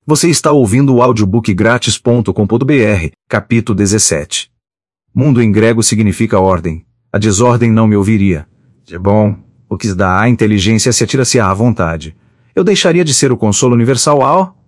Você está ouvindo o audiobookgratis.com.br, capítulo 17. Mundo em grego significa ordem. A desordem não me ouviria. De bom, o que dá à inteligência se atira-se à vontade. Eu deixaria de ser o consolo universal ao...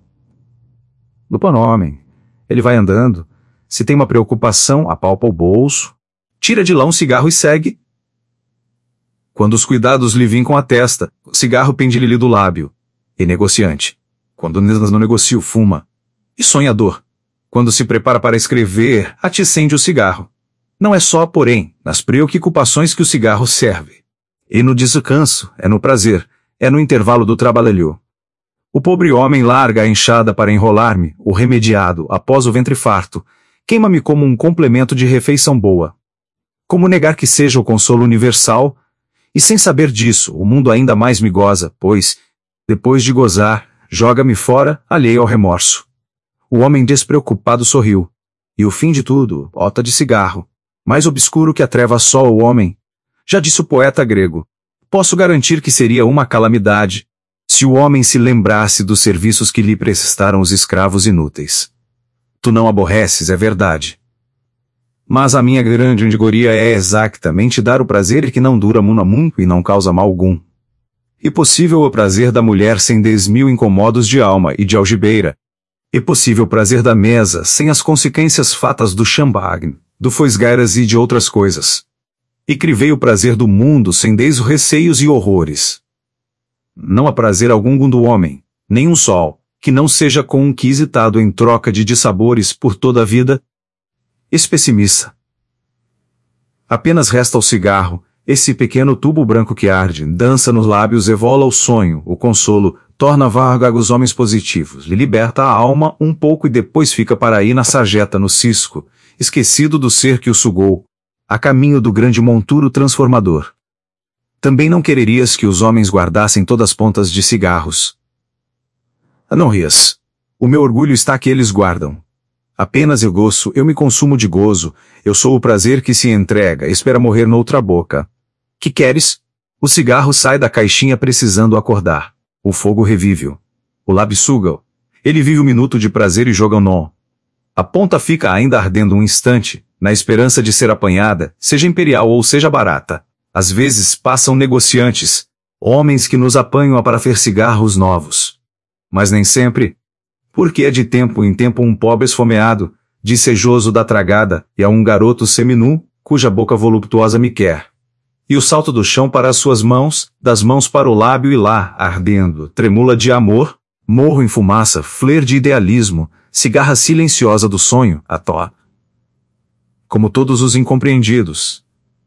do panomem. Ele vai andando. Se tem uma preocupação, apalpa o bolso. Tira de lá um cigarro e segue. Quando os cuidados lhe vincam a testa, o cigarro pende-lhe do lábio. E negociante. Quando não negocio, fuma. E sonhador. Quando se prepara para escrever, acende o cigarro. Não é só, porém, nas preocupações que o cigarro serve. E no descanso, é no prazer, é no intervalo do trabalho. O pobre homem larga a enxada para enrolar-me, o remediado, após o ventre farto, queima-me como um complemento de refeição boa. Como negar que seja o consolo universal? E sem saber disso, o mundo ainda mais me goza, pois, depois de gozar, joga-me fora, alheio ao remorso. O homem despreocupado sorriu. E o fim de tudo, ota de cigarro. Mais obscuro que a treva só o homem. Já disse o poeta grego. Posso garantir que seria uma calamidade, se o homem se lembrasse dos serviços que lhe prestaram os escravos inúteis. Tu não aborreces, é verdade. Mas a minha grande endigoria é exatamente dar o prazer que não dura muito e não causa mal algum. E possível o prazer da mulher sem 10.000 incomodos de alma e de algibeira. E possível o prazer da mesa sem as consequências fatas do chambagne, do foisgairas e de outras coisas. E crivei o prazer do mundo sem receios e horrores. Não há prazer algum do homem, nem um sol, que não seja conquistado em troca de dissabores por toda a vida. Pessimista. Apenas resta o cigarro, esse pequeno tubo branco que arde, dança nos lábios, evola o sonho, o consolo, torna vaga os homens positivos, lhe liberta a alma um pouco e depois fica para aí na sarjeta no cisco, esquecido do ser que o sugou, a caminho do grande monturo transformador. Também não quererias que os homens guardassem todas as pontas de cigarros. Não rias. O meu orgulho está que eles guardam. Apenas eu gozo, eu me consumo de gozo, eu sou o prazer que se entrega, espera morrer noutra boca. Que queres? O cigarro sai da caixinha precisando acordar. O fogo revive-o. O lábio suga-o. Ele vive um minuto de prazer e joga-o nó. A ponta fica ainda ardendo um instante, na esperança de ser apanhada, seja imperial ou seja barata. Às vezes passam negociantes, homens que nos apanham para fer cigarros novos. Mas nem sempre. Porque é de tempo em tempo um pobre esfomeado, desejoso da tragada, e a um garoto seminu, cuja boca voluptuosa me quer. E o salto do chão para as suas mãos, das mãos para o lábio e lá, ardendo, tremula de amor, morro em fumaça, flor de idealismo, cigarra silenciosa do sonho, a tó. Como todos os incompreendidos.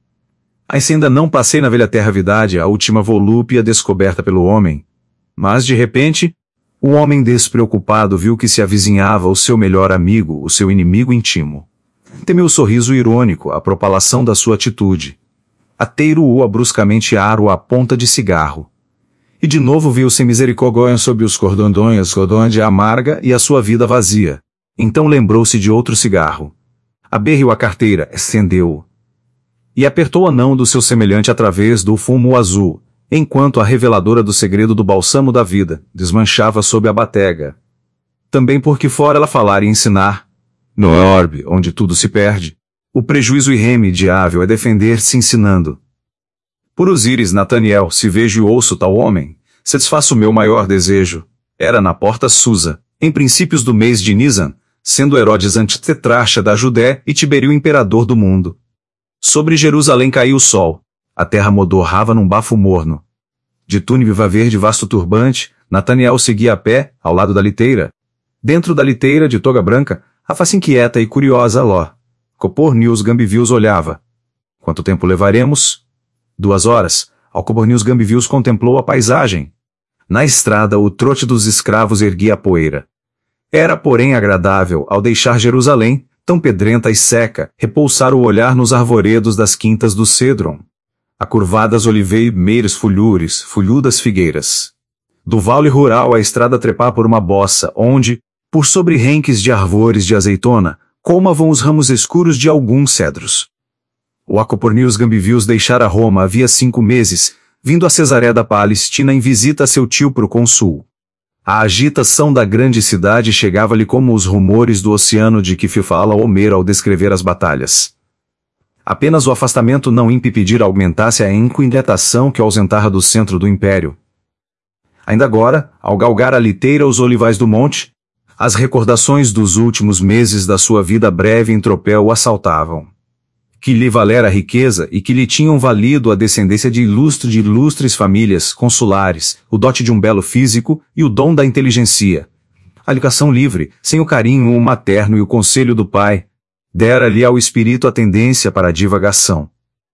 Ainda não passei na velha terra-vidade a última volúpia descoberta pelo homem. Mas, de repente, o homem despreocupado viu que se avizinhava o seu melhor amigo, o seu inimigo íntimo. Temeu o sorriso irônico, a propalação da sua atitude. Ateiro-o bruscamente aro a ponta de cigarro. E de novo viu sem misericórdia sob os cordões de amarga e a sua vida vazia. Então lembrou-se de outro cigarro. Aberriu a carteira, acendeu-o. E apertou a mão do seu semelhante através do fumo azul, enquanto a reveladora do segredo do bálsamo da vida desmanchava sob a batega. Também porque fora ela falar e ensinar, no orbe onde tudo se perde, o prejuízo irremediável é defender-se ensinando. Por Osíris Nataniel, se vejo e ouço tal homem, satisfaço o meu maior desejo. Era na porta Susa, em princípios do mês de Nisan, sendo Herodes antitetrarca da Judéia e Tiberio imperador do mundo. Sobre Jerusalém caiu o sol. A terra modorrava num bafo morno. De túnica verde vasto turbante, Nataniel seguia a pé, ao lado da liteira. Dentro da liteira de toga branca, a face inquieta e curiosa Ló. Copornius Gambivius olhava. Quanto tempo levaremos? 2 horas. Ao Copornius Gambivius contemplou a paisagem. Na estrada o trote dos escravos erguia a poeira. Era, porém, agradável, ao deixar Jerusalém, tão pedrenta e seca, repousar o olhar nos arvoredos das quintas do Cedron. Acurvadas oliveiras folhudas figueiras. Do vale rural a estrada trepar por uma bossa, onde, por sobre renques de árvores de azeitona, colmavam os ramos escuros de alguns cedros. O Acopornius Gambivius deixara Roma havia 5 meses, vindo a Cesareia da Palestina em visita a seu tio procônsul. A agitação da grande cidade chegava-lhe como os rumores do oceano de que fala Homero ao descrever as batalhas. Apenas o afastamento não impedir aumentasse a inquietação que o ausentara do centro do império. Ainda agora, ao galgar a liteira os olivais do monte, as recordações dos últimos meses da sua vida breve em tropel o assaltavam. Que lhe valera a riqueza e que lhe tinham valido a descendência de ilustres famílias consulares, o dote de um belo físico e o dom da inteligência. A educação livre, sem o carinho materno e o conselho do pai, dera-lhe ao espírito a tendência para a divagação.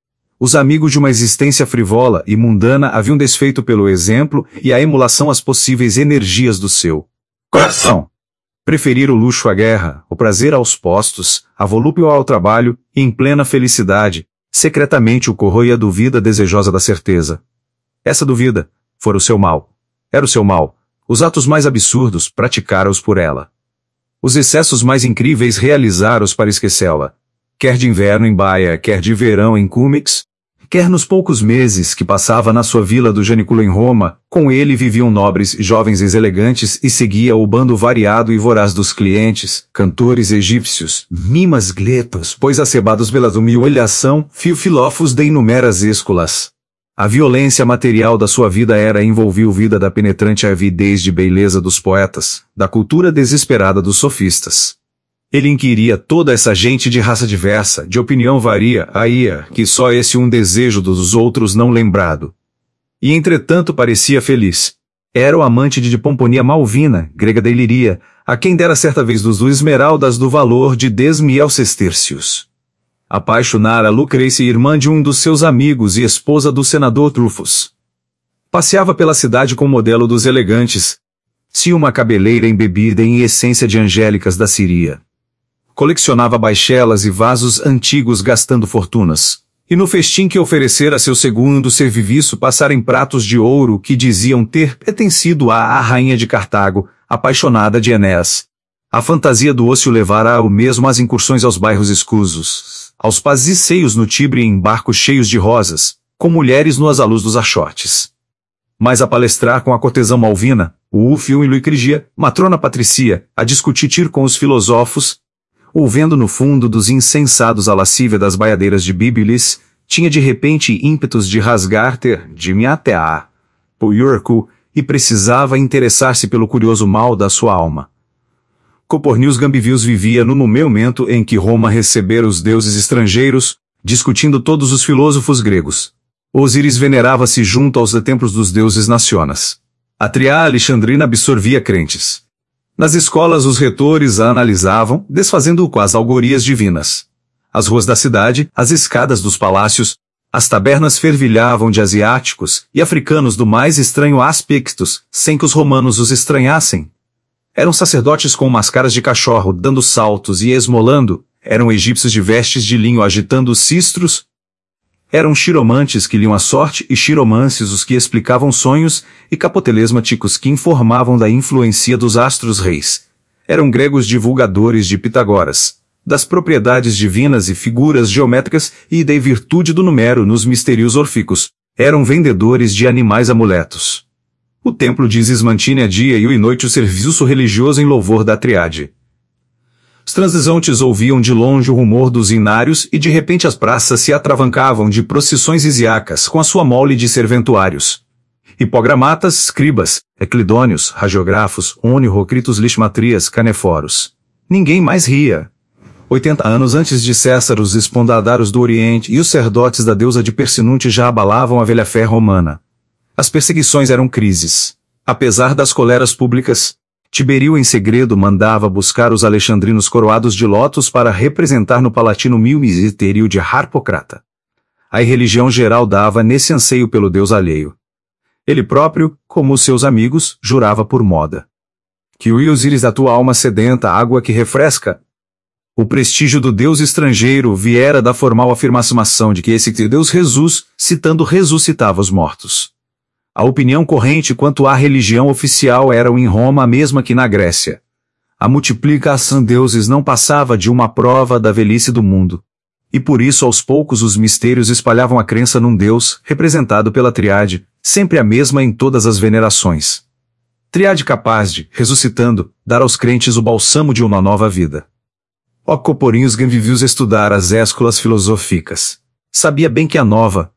Os amigos de uma existência frivola e mundana haviam desfeito pelo exemplo e a emulação as possíveis energias do seu coração. Preferir o luxo à guerra, o prazer aos postos, a volúpia ao trabalho, e em plena felicidade, secretamente o corroía a dúvida desejosa da certeza. Essa dúvida fora o seu mal. Era o seu mal. Os atos mais absurdos praticara-os por ela. Os excessos mais incríveis realizara-os para esquecê-la. Quer de inverno em Baia, quer de verão em Cúmix, quer nos poucos meses que passava na sua vila do Janiculo em Roma, com ele viviam nobres, jovens e elegantes e seguia o bando variado e voraz dos clientes, cantores egípcios, mimas glepas, pois acebados pela humilhação, filófos de inumeras escolas. A violência material da sua vida era envolvida da penetrante avidez de beleza dos poetas, da cultura desesperada dos sofistas. Ele inquiria toda essa gente de raça diversa, de opinião varia, que só esse um desejo dos outros não lembrado. E entretanto parecia feliz. Era o amante de Pomponia Malvina, grega da Iliria, a quem dera certa vez dos esmeraldas do valor de 10.000 sestércios. Apaixonara Lucrécia, irmã de um dos seus amigos e esposa do senador Trufus. Passeava pela cidade com o modelo dos elegantes. Se uma cabeleira embebida em essência de angélicas da Síria. Colecionava baixelas e vasos antigos gastando fortunas. E no festim que oferecera a seu segundo serviço passara em pratos de ouro que diziam ter pertencido à rainha de Cartago, apaixonada de Enéas. A fantasia do ócio levara o mesmo às incursões aos bairros escusos, aos passeios no Tibre em barcos cheios de rosas, com mulheres nuas à luz dos achotes. Mas a palestrar com a cortesã Malvina, o Úfio e Lucrigia, matrona Patricia, a discutir com os filósofos, ouvendo no fundo dos insensados a lascívia das baiadeiras de Bíbilis, tinha de repente ímpetos de rasgar de Miatea, Puyurcu, e precisava interessar-se pelo curioso mal da sua alma. Copornius Gambivius vivia no momento em que Roma recebera os deuses estrangeiros, discutindo todos os filósofos gregos. Osíris venerava-se junto aos templos dos deuses nacionas. A Triá Alexandrina absorvia crentes. Nas escolas os retores a analisavam, desfazendo-o com as algorias divinas. As ruas da cidade, as escadas dos palácios, as tabernas fervilhavam de asiáticos e africanos do mais estranho aspecto, sem que os romanos os estranhassem. Eram sacerdotes com máscaras de cachorro dando saltos e esmolando, eram egípcios de vestes de linho agitando os cistros, eram xiromantes que liam a sorte e xiromances os que explicavam sonhos e capotelesmáticos que informavam da influência dos astros reis. Eram gregos divulgadores de Pitágoras, das propriedades divinas e figuras geométricas e da virtude do número nos mistérios orfíquos. Eram vendedores de animais amuletos. O templo de Cismantine a dia e noite o serviço religioso em louvor da Triade. Os transeuntes ouviam de longe o rumor dos inários e de repente as praças se atravancavam de procissões isiacas com a sua mole de serventuários. Hipogramatas, escribas, eclidônios, radiografos, onirocritos, lixmatrias, caneforos. Ninguém mais ria. 80 anos antes de César os espondadários do Oriente e os sacerdotes da deusa de Persinunte já abalavam a velha fé romana. As perseguições eram crises. Apesar das coleras públicas, Tiberio em segredo mandava buscar os alexandrinos coroados de lótus para representar no Palatino mil misério de Harpocrata. A irreligião geral dava nesse anseio pelo deus alheio. Ele próprio, como os seus amigos, jurava por moda. Que o Osíris da tua alma sedenta, água que refresca. O prestígio do deus estrangeiro viera da formal afirmação de que esse deus Jesus, citando ressuscitava os mortos. A opinião corrente quanto à religião oficial era em Roma a mesma que na Grécia. A multiplicação de deuses não passava de uma prova da velhice do mundo. E por isso aos poucos os mistérios espalhavam a crença num Deus, representado pela Triade, sempre a mesma em todas as venerações. Triade capaz de, ressuscitando, dar aos crentes o balsamo de uma nova vida. Ó Coporinhos Ganvivius estudar as escolas filosóficas. Sabia bem que a nova,